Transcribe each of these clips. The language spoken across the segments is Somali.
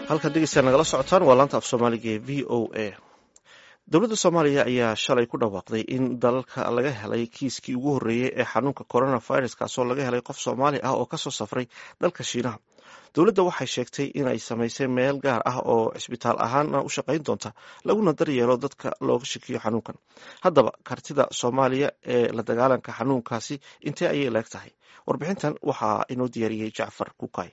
halka dhegeystayaal nagala socotaan waa laanta af soomaaliga ee VOA. Dowladda Soomaaliya ayaa shalay ku dhawaaqday in dalalka laga helay kiiskii ugu horreeyay ee xanuunka coronavirus kaasoo laga helay qof Soomaali ah oo kasoo safray dalka Shiinaha. Dowladda waxay sheegtay inay samaysay meel gaar ah oo cisbitaal ahaan u shaqayn doonta laguna daryeelo dadka looga shakiyo xanuunkan. Haddaba kartida Soomaaliya ee la dagaalanka xanuunkaasi intee ayay leeg tahay? Warbixintan waxaa inoo diyaariyey Jacfar Kukay.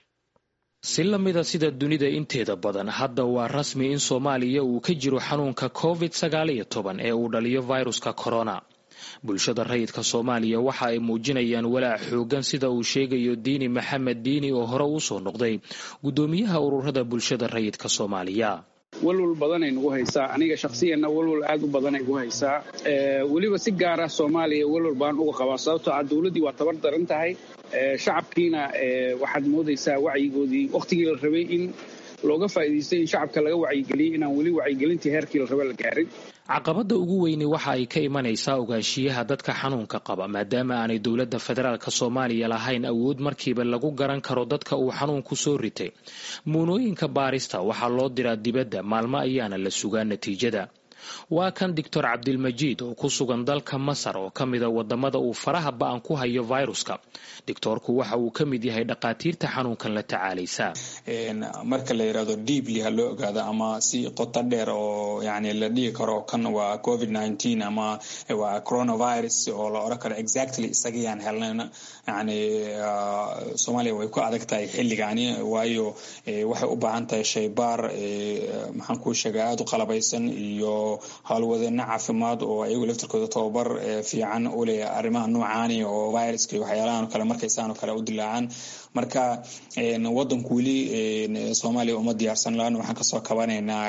si lamida sida dunida inteeda badan hadda waa rasmi in Soomaaliya uu ka jiro xanuunka COVID-19 ee uu dhaliyo viruska corona. bulshada rayidka Soomaaliya waxa ay muujinayaan walaac xoogan sida uu sheegayo Diini Maxamed Diini oo hore u soo noqday gudoomiyaha ururada bulshada rayidka Soomaaliya. walwal badan ay nagu haysaa aniga shakhsiyanna walwal aad u badan ay nagu haysaa waliba si gaar ah Soomaaliya walwal baan uga qabaa sababtoo ah dawladii waa tabar daran tahay shacabkiina waxaad moodaysaa wacyigoodii waqtigii la rabay in looga faa'iideystay in shacabka laga wacyigeliyo inaan wali wacyigelintii heerkii la rabay la gaarin. caqabada ugu weyni waxa ay ka imanaysaa ogaanshiyaha dadka xanuunka qaba maadaama aanay dowladda federaalka Soomaaliya lahayn awood markiiba lagu garan karo dadka uu xanuunku soo ritay. muunooyinka baarista waxaa loo diraa dibadda maalmo ayaana la sugaa natiijada. waa kan Dr. Cabdilmajiid oo ku sugan dalka Masar oo ka mid ah wadamada uu faraha ba'an ku hayo viruska. Doctorku waxa uu ka mid yahay dhaqaatiirta xanuunkan la tacaalaysa. marka la yiraahdo deeply ha loo ogaado ama si qoto dheer oo yani la dhigi karo kan waa COVID-19 ama waa coronavirus oo la oran karo exactly isagayaan helnayna yani Soomaaliya way ku adag tahay xilligaani waayo waxay u baahan tahay shaybaar maxaan ku sheegay aad u qalabaysan iyo hawlwadana caafimaad oo ayagu laftirkooda tababar fiican u leeyahay arrimaha noocaani oo viruska iyo waxyaalahan kale markaysaan kale u dilaacaan marka wadanku wali Soomaaliya uma diyaarsan laan waxaan ka soo kabanaynaa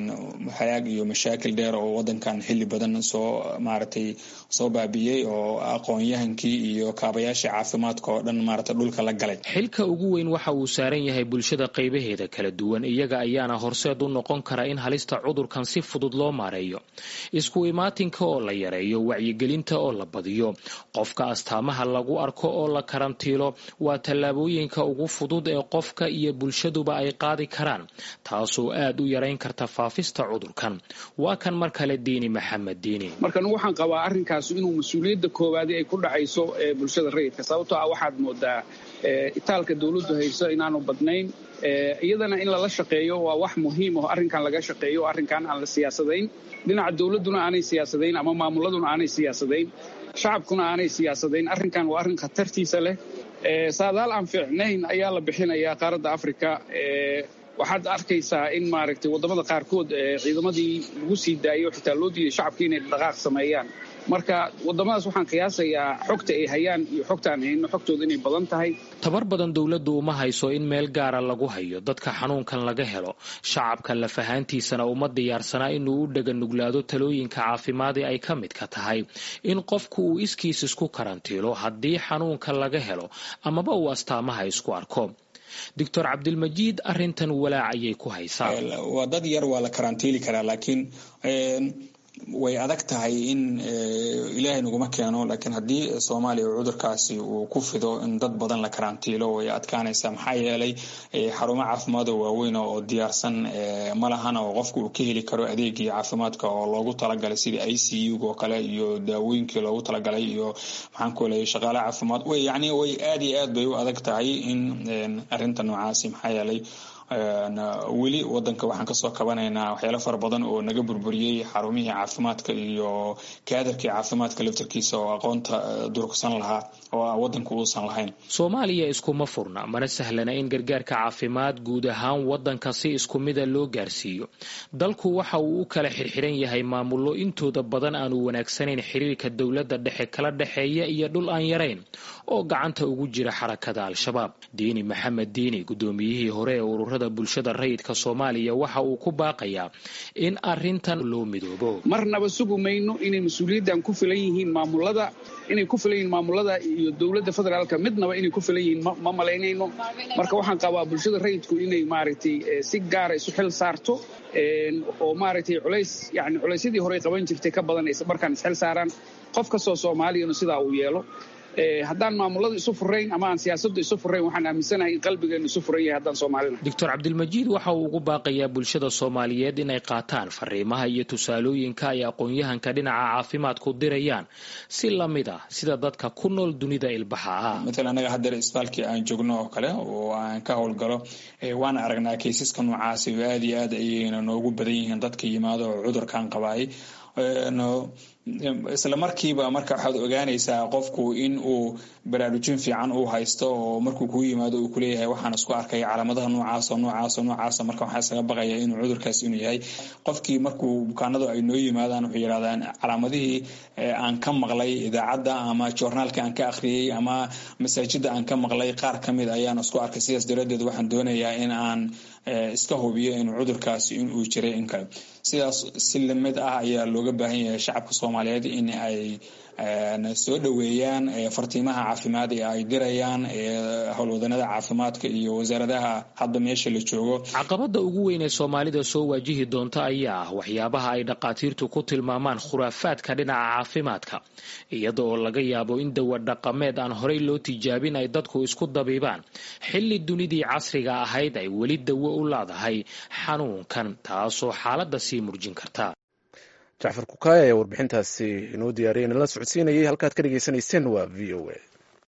hayaag iyo mashaakil dheer oo wadankan xilli badan soo maartay soo baabiyay oo aqoon-yahankii iyo kaabayaasha caafimaadka oo dhan maartay dhulka la galay. xilka ugu weyn waxa uu saaran yahay bulshada qaybaheeda kala duwan iyaga ayaana horseed u noqon kara in halista cudurkan si fudud loo maareeyo. isku imaatinka oo la yareeyo wacyigelinta oo la badiyo qofka astaamaha lagu arko oo la karantiilo waa tallaabooyinka ugu fudud ee qofka iyo bulshaduba ay qaadi karaan taasoo aad u yareyn karta faafista cudurkan. waa kan mar kale Diini Maxamed Diini. markan waxaan qabaa arrinkaas inuu mas'uuliyadda koowaad ay ku dhacayso bulshada rayidka sababtoo ah waxaad moodaa itaalka dawladdu hayso inaanu badnayn iyadana in la shaqeeyo waa wax muhiim ah arrinkan laga shaqeeyo arrinkan aan la siyaasadayn dhinaca dawladuna aanay siyaasadayn ama maamuladuna aanay siyaasadayn shacabkuna aanay siyaasadayn arrinkan waa arrin khatartiisa leh saadaal aan fiicnayn ayaa la bixinayaa qaaradda Afrika waxaad arkaysaa in maaragtay wadamada qaarkood ciidamadii lagu sii daayo xitaa loo diiday shacabkii inay dhaqaaq sameeyaan marka wadamadaas waxaan qiyaasayaa xogta ay hayaan iyo xogta aan hayno xogtooda inay badan tahay. tabar badan dawladdu uma hayso in meel gaara lagu hayo dadka xanuunkan laga helo shacabka la fahantiisana uma diyaarsana inuu u dhaga nuglaado talooyinka caafimaad ee ay ka mid ka tahay in qofku uu iskiis isku karantiilo haddii xanuunka laga helo amaba uu astaamaha isku arko. Dr. Cabdilmajiid arrintan walaac ayay ku haysaa. waa dad yar waa la karantiili karaa laakiin way adag tahay in ilaahay naguma keeno laakiin haddii Soomaaliya cudurkaasi uu ku fido in dad badan la karantiilo way adkaanaysaa maxaa yeelay xarumo caafimaad oo waaweyn oo diyaarsan ma lahan oo qofku uu ka heli karo adeegii caafimaadka oo loogu talagalay sida ICU oo kale iyo daawooyinkii loogu talagalay iyo maxaan ku leeyahay shaqaale caafimaad way aad iyo aad bay u adag tahay in arrinta noocaasi maxaa yeelay weli wadanka waxaan kasoo kabanaynaa waxyaalo fara badan oo naga burburiyay xarumihii caafimaadka iyo kaadarkii caafimaadka laftarkiisa oo aqoonta durugsan lahaa oo wadanku uusan lahayn. Soomaaliya iskuma furna mana sahlana in gargaarka caafimaad guud ahaan wadanka si isku mid ah loo gaarsiiyo. dalku waxa uu u kala xirxiran yahay maamullo intooda badan aan u wanaagsanayn xiriirka dawladda dhexe kala dhaxeeya iyo dhul aan yarayn oo gacanta ugu jira xarakada Al-Shabaab. Diini Maxamed Diini gudoomiyihii hore ee ururada bulshada rayidka Soomaaliya waxa uu ku baaqayaa in arrintan loo midoobo. marnaba sugumayno inay mas'uuliyaddan ku filan yihiin maamulada iyo dawladda federaalka midnaba inay ku filan yihiin ma malaynayno marka waxaan qabaa bulshada rayidku inay maaragtay si gaar ah isu xil saarto oo maaragtay culaysyadii hore qaban jirtay ka badanaysa markaan is xil saaraan qof kastoo Soomaaliyana sidaa uu yeelo haddaan maamulada isu furayn ama aan siyaasaddu isu furayn waxaan aaminsanahay in qalbigeenu isu furan yahay haddaan soomaalina. doctor cabdilmajiid waxa uu ugu baaqayaa bulshada soomaaliyeed inay qaataan fariimaha iyo tusaalooyinka ay aqoon-yahanka dhinaca caafimaadku dirayaan si lamid ah sida dadka ku nool dunida ilbaxa ah. matala anaga haddeer isbitaalkii aan joogno oo kale oo aan ka howlgalo waan aragnaa kaysaska noocaasi aad iyo aad ayayna noogu badan yihiin dadka yimaado oo cudurkan qabaay. isla markiiba marka waxaad ogaanaysaa qofku in uu baraarujin fiican uu haysto oo markuu kuu yimaado uu kuleeyahay waxaan isku arkay calaamadaha noocaasa marka waxaa isaga baqaya inuu cudurkaas inuu yahay. qofkii markuu bukaanadu ay noo yimaadaan wuxuu yidhahdaan calaamadihii aan ka maqlay idaacadda ama joornaalka aan ka akhriyey ama masaajida aan ka maqlay qaar ka mid ayaan isku arkay, sidaas daraaddeed waxaan doonayaa in aan iska hubiyo inuu cudurkaasi inuu jiray in kale. sidaas si lamid ah ayaa looga baahan yahay shacabka Soomaaliyeed in ay soo dhaweeyaan fartiimaha caafimaad ee ay dirayaan howlwadanada caafimaadka iyo wasaaradaha hadda meesha la joogo. caqabada ugu weyn ee Soomaalida soo wajihi doonta ayaa ah waxyaabaha ay dhaqaatiirtu ku tilmaamaan khuraafaadka dhinaca caafimaadka, iyadoo laga yaabo in dawo dhaqameed aan horey loo tijaabin ay dadku isku dabiibaan xilli dunidii casriga ahayd ay weli dawo u leedahay xanuunkan, taasoo xaaladda sii murjin karta. jacfar kukaaya ayaa warbixintaasi inoo diyaariyay, nala socodsiinayay. halkaad ka dhagaysanayseen waa VOA.